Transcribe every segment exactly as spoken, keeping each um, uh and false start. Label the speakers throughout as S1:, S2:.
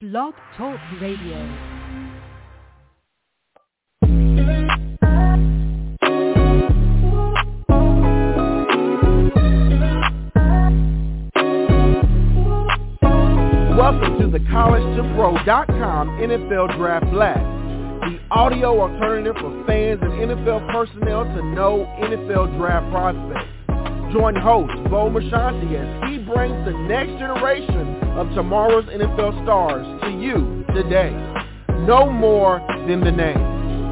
S1: Blog Talk Radio.
S2: Welcome to the college to pro dot com N F L Draft Blast, the audio alternative for fans and N F L personnel to know N F L draft prospects. Join host Bo Marchionte as he brings the next generation of tomorrow's N F L stars to you today. No more than the name.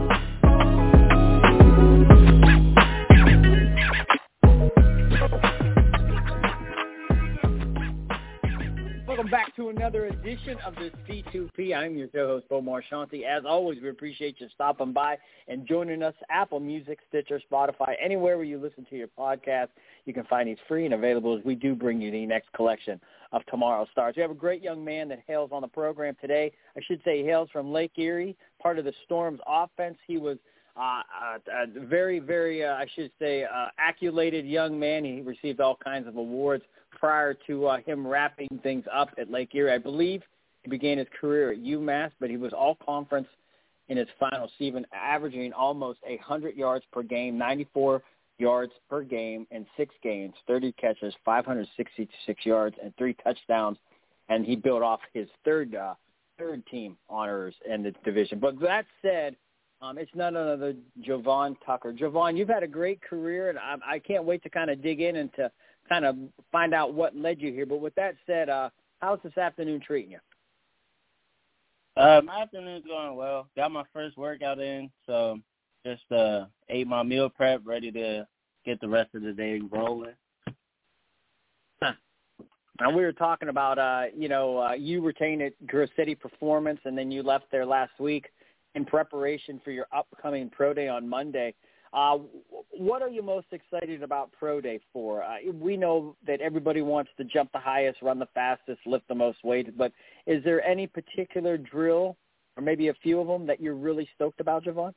S3: Welcome back to another edition of the C two P. I'm your co-host, Bo Marchionte. As always, we appreciate you stopping by and joining us. Apple Music, Stitcher, Spotify, anywhere where you listen to your podcast, you can find these free and available as we do bring you the next collection of tomorrow's stars. We have a great young man that hails on the program today. I should say he hails from Lake Erie, part of the Storm's offense. He was uh, a, a very, very, uh, I should say, uh, accoladed young man. He received all kinds of awards prior to uh, him wrapping things up at Lake Erie. I believe he began his career at UMass, but he was all-conference in his final season, averaging almost one hundred yards per game, ninety-four yards per game in six games, thirty catches, five hundred sixty-six yards, and three touchdowns. And he built off his third uh, third team honors in the division. But that said, um, it's none other than Javon Tucker. Javon, you've had a great career, and I, I can't wait to kind of dig in and to kind of find out what led you here. But with that said, uh, how's this afternoon treating you?
S4: Uh, my afternoon's going well. Got my first workout in, so just uh, ate my meal prep, ready to get the rest of the day rolling.
S3: Huh. Now, we were talking about, uh, you know, uh, you retained at Grove City Performance, and then you left there last week in preparation for your upcoming Pro Day on Monday. Uh, what are you most excited about Pro Day for? Uh, we know that everybody wants to jump the highest, run the fastest, lift the most weight, but is there any particular drill or maybe a few of them that you're really stoked about, Javon?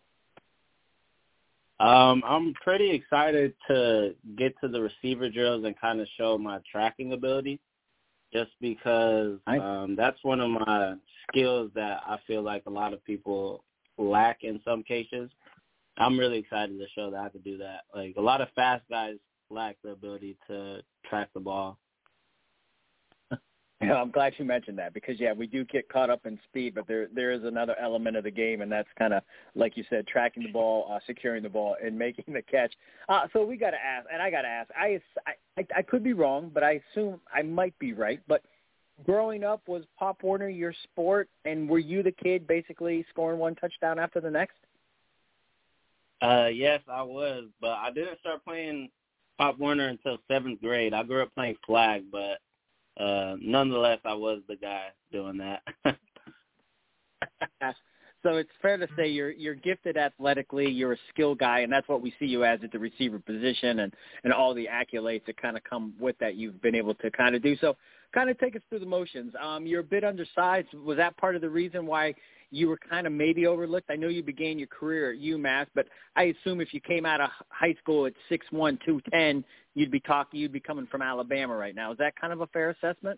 S4: Um, I'm pretty excited to get to the receiver drills and kind of show my tracking ability just because um, that's one of my skills that I feel like a lot of people lack in some cases. I'm really excited to show that I could do that. Like, a lot of fast guys lack the ability to track the ball.
S3: Yeah, I'm glad you mentioned that because, yeah, we do get caught up in speed, but there there is another element of the game, and that's kind of, like you said, tracking the ball, uh, securing the ball, and making the catch. Uh, so we got to ask, and I got to ask, I, I, I could be wrong, but I assume I might be right, but growing up, was Pop Warner your sport, and were you the kid basically scoring one touchdown after the next?
S4: Uh, yes, I was, but I didn't start playing Pop Warner until seventh grade. I grew up playing flag, but uh, nonetheless, I was the guy doing that.
S3: So it's fair to say you're you're gifted athletically, you're a skill guy, and that's what we see you as at the receiver position and, and all the accolades that kind of come with that you've been able to kind of do. So kind of take us through the motions. Um, you're a bit undersized. Was that part of the reason why you were kind of maybe overlooked? I know you began your career at UMass, but I assume if you came out of high school at six one, two ten, you'd be talking, you'd be coming from Alabama right now. Is that kind of a fair assessment?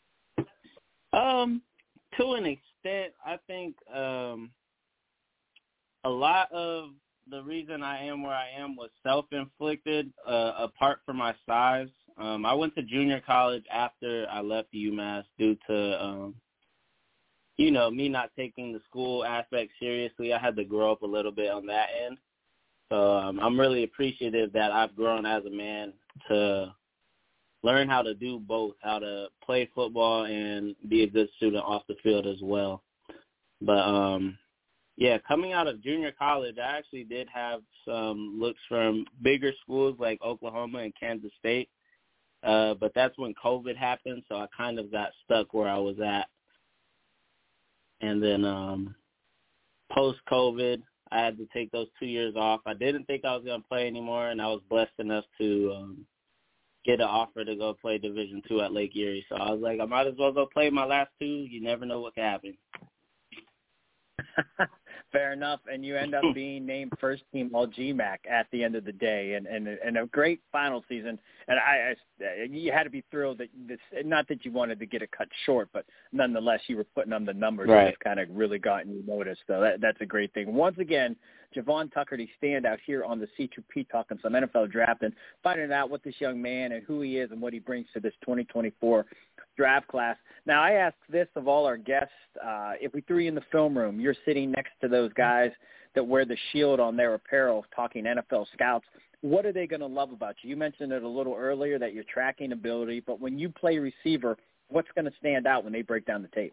S4: Um, to an extent, I think um, a lot of the reason I am where I am was self-inflicted, uh, apart from my size. Um, I went to junior college after I left UMass due to um, you know, me not taking the school aspect seriously. I had to grow up a little bit on that end. So um, I'm really appreciative that I've grown as a man to learn how to do both, how to play football and be a good student off the field as well. But, um, yeah, coming out of junior college, I actually did have some looks from bigger schools like Oklahoma and Kansas State. Uh, but that's when COVID happened, so I kind of got stuck where I was at. And then um, post-COVID, I had to take those two years off. I didn't think I was going to play anymore, and I was blessed enough to um, get an offer to go play Division two at Lake Erie. So I was like, I might as well go play my last two. You never know what can happen.
S3: Fair enough, and you end up being named first team All G M A C at the end of the day, and and, and a great final season. And I, I, you had to be thrilled that this, not that you wanted to get it cut short, but nonetheless you were putting on the numbers
S4: right.
S3: that have kind of really gotten you noticed. So that, that's a great thing. Once again, Javon Tucker, the standout here on the C two P, talking some N F L draft and finding out what this young man and who he is and what he brings to this twenty twenty-four draft class. Now, I ask this of all our guests. Uh, if we threw you in the film room, you're sitting next to those guys that wear the shield on their apparel talking N F L scouts. What are they going to love about you? You mentioned it a little earlier that your tracking ability, but when you play receiver, what's going to stand out when they break down the tape?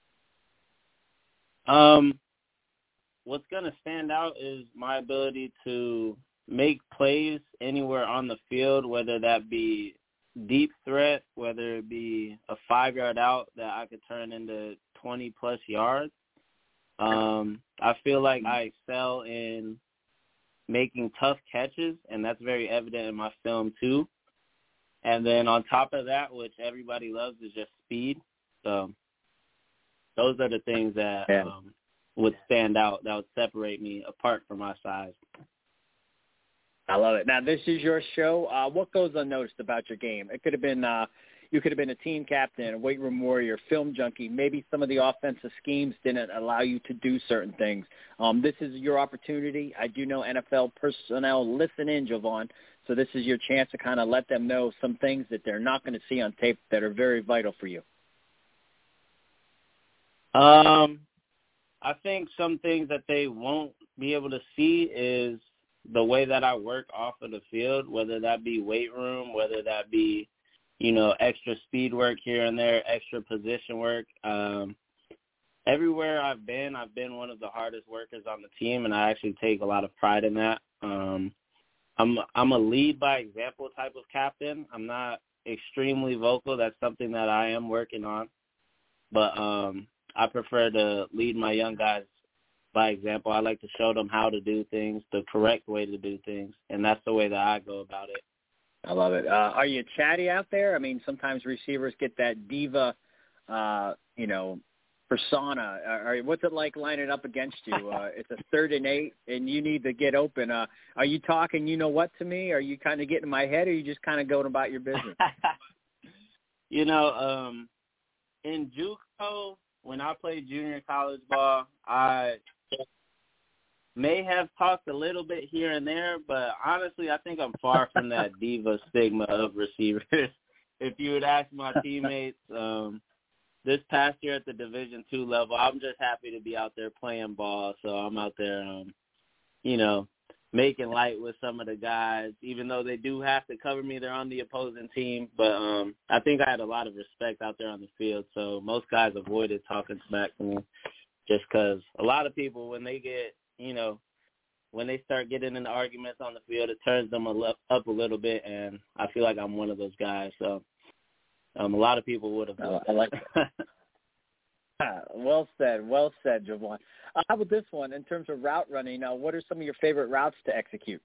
S4: Um, what's going to stand out is my ability to make plays anywhere on the field, whether that be deep threat, whether it be a five-yard out that I could turn into twenty-plus yards. Um, I feel like I excel in making tough catches, and that's very evident in my film too. And then on top of that, which everybody loves, is just speed. So those are the things that
S3: yeah.
S4: um, would stand out, that would separate me apart from my size.
S3: I love it. Now, this is your show. Uh, what goes unnoticed about your game? It could have been uh, you could have been a team captain, a weight room warrior, film junkie. Maybe some of the offensive schemes didn't allow you to do certain things. Um, this is your opportunity. I do know N F L personnel listen in, Javon, so this is your chance to kind of let them know some things that they're not going to see on tape that are very vital for you.
S4: Um, I think some things that they won't be able to see is the way that I work off of the field, whether that be weight room, whether that be, you know, extra speed work here and there, extra position work. Um, everywhere I've been, I've been one of the hardest workers on the team, and I actually take a lot of pride in that. Um, I'm I'm a lead by example type of captain. I'm not extremely vocal. That's something that I am working on. But um, I prefer to lead my young guys by example. I like to show them how to do things, the correct way to do things, and that's the way that I go about it.
S3: I love it. Uh, are you chatty out there? I mean, sometimes receivers get that diva, uh, you know, persona. Are, what's it like lining up against you? Uh, it's a third and eight, and you need to get open. Uh, are you talking, you know what, to me? Are you kind of getting in my head, or are you just kind of going about your business?
S4: you know, um, in JUCO, when I played junior college ball, I may have talked a little bit here and there, but honestly, I think I'm far from that diva stigma of receivers. If you would ask my teammates, um, this past year at the Division two level, I'm just happy to be out there playing ball. So I'm out there, um, you know, making light with some of the guys. Even though they do have to cover me, they're on the opposing team. But um, I think I had a lot of respect out there on the field. So most guys avoided talking smack to me just because a lot of people, when they get, you know, when they start getting into arguments on the field, it turns them up a little bit, and I feel like I'm one of those guys. So um, a lot of people would have.
S3: Oh, I like that. Well said. Well said, Javon. Uh, how about this one? In terms of route running, uh, what are some of your favorite routes to execute?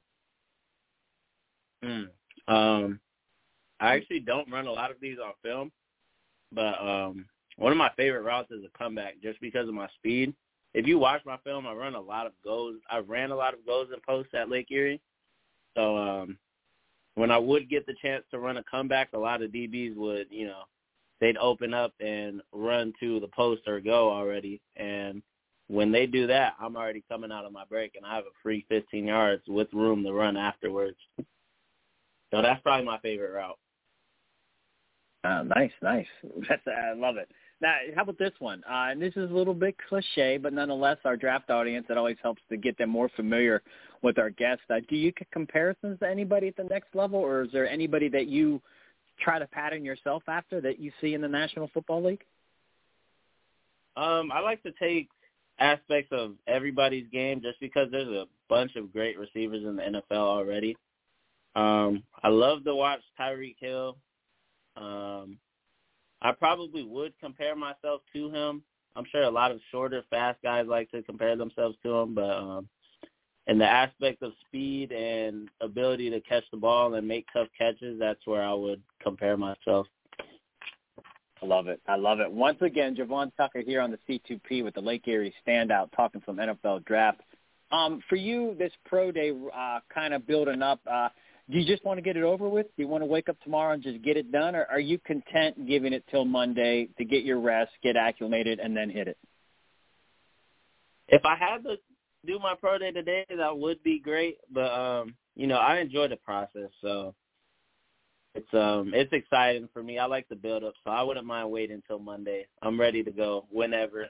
S4: Mm. Um, I actually don't run a lot of these on film, but um, one of my favorite routes is a comeback just because of my speed. If you watch my film, I run a lot of goes. I ran a lot of goes and posts at Lake Erie. So um, when I would get the chance to run a comeback, a lot of D Bs would, you know, they'd open up and run to the post or go already. And when they do that, I'm already coming out of my break, and I have a free fifteen yards with room to run afterwards. So that's probably my favorite route.
S3: Uh, nice, nice. That's, I love it. Now, how about this one? Uh, and this is a little bit cliche, but nonetheless, our draft audience, it always helps to get them more familiar with our guests. Uh, do you get comparisons to anybody at the next level, or is there anybody that you try to pattern yourself after that you see in the National Football League?
S4: Um, I like to take aspects of everybody's game just because there's a bunch of great receivers in the N F L already. Um, I love to watch Tyreek Hill. Um, I probably would compare myself to him. I'm sure a lot of shorter, fast guys like to compare themselves to him, but um, in the aspect of speed and ability to catch the ball and make tough catches, that's where I would compare myself.
S3: I love it. I love it. Once again, Javon Tucker here on the C two P with the Lake Erie Standout, talking from N F L Draft. Um, for you, this pro day uh, kind of building up, uh, do you just want to get it over with? Do you want to wake up tomorrow and just get it done, or are you content giving it till Monday to get your rest, get acclimated, and then hit it?
S4: If I had to do my pro day today, that would be great. But, um, you know, I enjoy the process, so it's um it's exciting for me. I like the build up, so I wouldn't mind waiting until Monday. I'm ready to go whenever.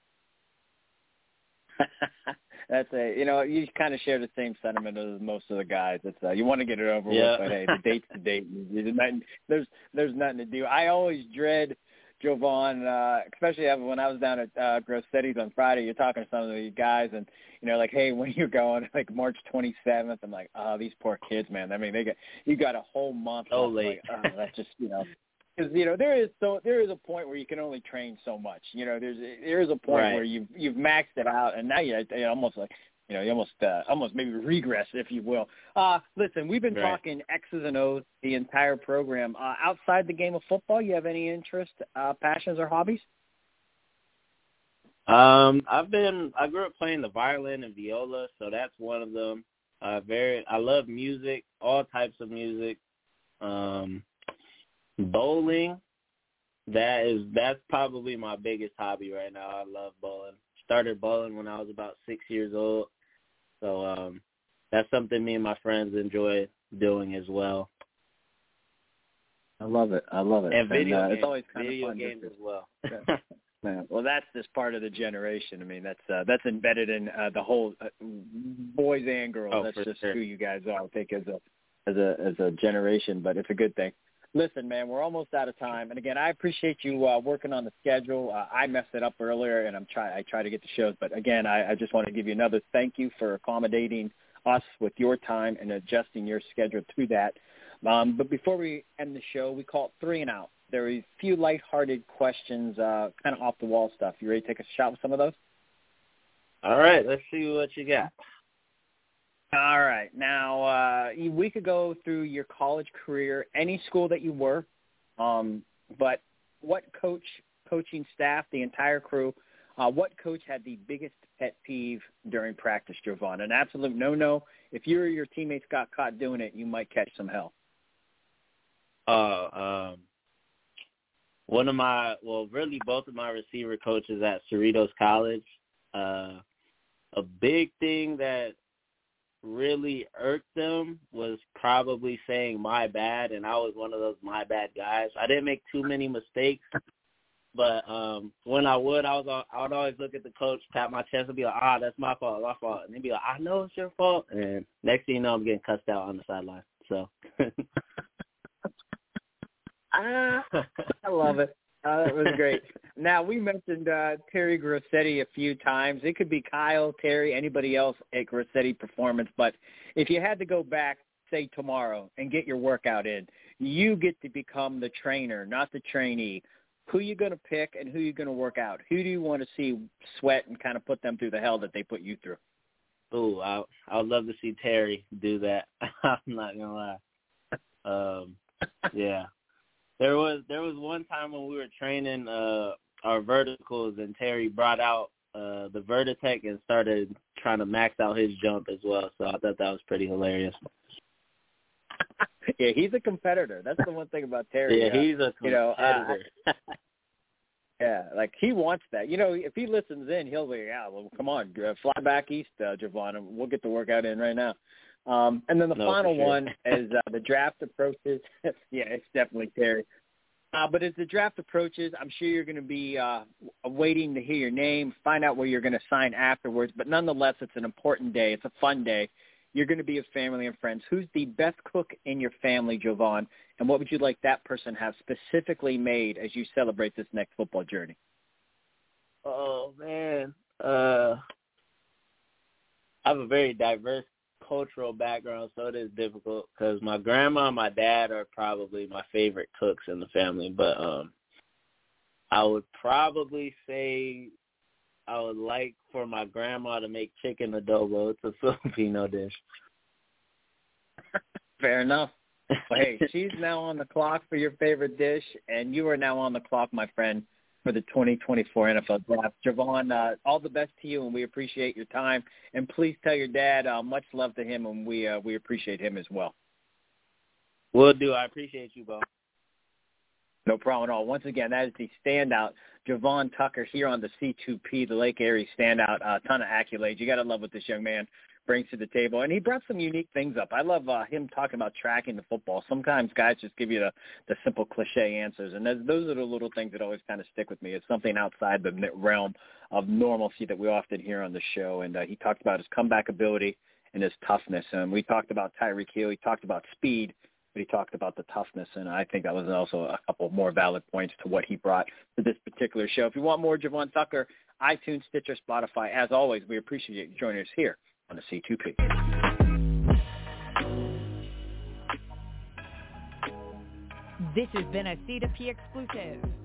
S3: That's a you know you kind of share the same sentiment as most of the guys. It's uh, you want to get it over
S4: yeah.
S3: with, but hey, the date's the date. There's nothing, there's there's nothing to do. I always dread Jovan, uh, especially when I was down at uh, Grossetti's on Friday. You're talking to some of these guys, and you know, like, hey, when are you going? Like March twenty-seventh. I'm like, oh, these poor kids, man. I mean, they got you got a whole month.
S4: So late.
S3: Like, oh, that's just you know, because you know there is so there is a point where you can only train so much. You know, there's there is a point
S4: right.
S3: where you've you've maxed it out, and now you you almost like. You know, you almost, uh, almost maybe regress, if you will. Uh, listen, we've been
S4: right.
S3: talking X's and O's the entire program. Uh, outside the game of football, you have any interest, uh, passions, or hobbies?
S4: Um, I've been. I grew up playing the violin and viola, so that's one of them. Uh, very. I love music, all types of music. Um, bowling. That is. That's probably my biggest hobby right now. I love bowling. Started bowling when I was about six years old. So um, that's something me and my friends enjoy doing as well.
S3: I love it. I love it.
S4: And video
S3: and, uh,
S4: games.
S3: It's always kind
S4: video
S3: of fun
S4: games
S3: to,
S4: as well.
S3: yeah. Well, that's just part of the generation. I mean, that's uh, that's embedded in uh, the whole uh, boys and girls.
S4: Oh,
S3: that's
S4: for
S3: just
S4: sure.
S3: who you guys are. I think as a as a as a generation, but it's a good thing. Listen, man, we're almost out of time. And, again, I appreciate you uh, working on the schedule. Uh, I messed it up earlier, and I'm try I try to get the shows. But, again, I, I just want to give you another thank you for accommodating us with your time and adjusting your schedule to that. Um, but before we end the show, we call it three and out. There are a few lighthearted questions, uh, kind of off-the-wall stuff. You ready to take a shot with some of those?
S4: All right, let's see what you got.
S3: All right. Now, uh, we could go through your college career, any school that you were, um, but what coach, coaching staff, the entire crew, uh, what coach had the biggest pet peeve during practice, Jovan? An absolute no-no. If you or your teammates got caught doing it, you might catch some hell.
S4: Uh, um, one of my, well, really both of my receiver coaches at Cerritos College, uh, a big thing that really irked them was probably saying my bad, and I was one of those my bad guys. I didn't make too many mistakes, but um, when I would, I was I would always look at the coach, tap my chest, and be like, ah, that's my fault, my fault. And they'd be like, I know it's your fault. And next thing you know, I'm getting cussed out on the sideline. So
S3: ah, I love it. Uh, that was great. Now, we mentioned uh, Terry Grossetti a few times. It could be Kyle, Terry, anybody else at Grossetti Performance. But if you had to go back, say, tomorrow and get your workout in, you get to become the trainer, not the trainee. Who you going to pick and who you going to work out? Who do you want to see sweat and kind of put them through the hell that they put you through?
S4: Ooh, I I would love to see Terry do that. I'm not going to lie. Um, yeah. There was there was one time when we were training uh, our verticals, and Terry brought out uh, the Vertitech and started trying to max out his jump as well. So I thought that was pretty hilarious.
S3: Yeah, he's a competitor. That's the one thing about Terry.
S4: Yeah,
S3: uh,
S4: he's a competitor.
S3: You know, uh, yeah, like he wants that. You know, if he listens in, he'll be, yeah, well, come on, fly back east, uh, Javon, and we'll get the workout in right now. Um, and then the
S4: no,
S3: final
S4: sure.
S3: one is uh, the draft approaches. Yeah, it's definitely Terry. Uh, but as the draft approaches, I'm sure you're going to be uh, waiting to hear your name, find out where you're going to sign afterwards. But nonetheless, it's an important day. It's a fun day. You're going to be with family and friends. Who's the best cook in your family, Jovan? And what would you like that person have specifically made as you celebrate this next football journey?
S4: Oh, man. Uh, I have a very diverse cultural background, so it is difficult because my grandma and my dad are probably my favorite cooks in the family. But um, I would probably say I would like for my grandma to make chicken adobo. It's a Filipino dish.
S3: Fair enough. Well, hey, she's now on the clock for your favorite dish, and you are now on the clock, my friend, for the twenty twenty-four N F L Draft. Javon, uh, all the best to you, and we appreciate your time. And please tell your dad uh, much love to him, and we uh, we appreciate him as well.
S4: Will do. I appreciate you, Bo.
S3: No problem at all. Once again, that is the standout, Javon Tucker, here on the C two P, the Lake Erie standout. A uh, ton of accolades. You got to love what this young man brings to the table. And he brought some unique things up. I love uh, him talking about tracking the football. Sometimes guys just give you the, the simple cliche answers, and those are the little things that always kind of stick with me. It's something outside the realm of normalcy that we often hear on the show. And uh, he talked about his comeback ability and his toughness. And we talked about Tyreek Hill. He talked about speed, but he talked about the toughness, and I think that was also a couple of more valid points to what he brought to this particular show. If you want more Javon Tucker, iTunes, Stitcher, Spotify, as always, we appreciate you joining us here on the C two P.
S1: This has been a C two P exclusive.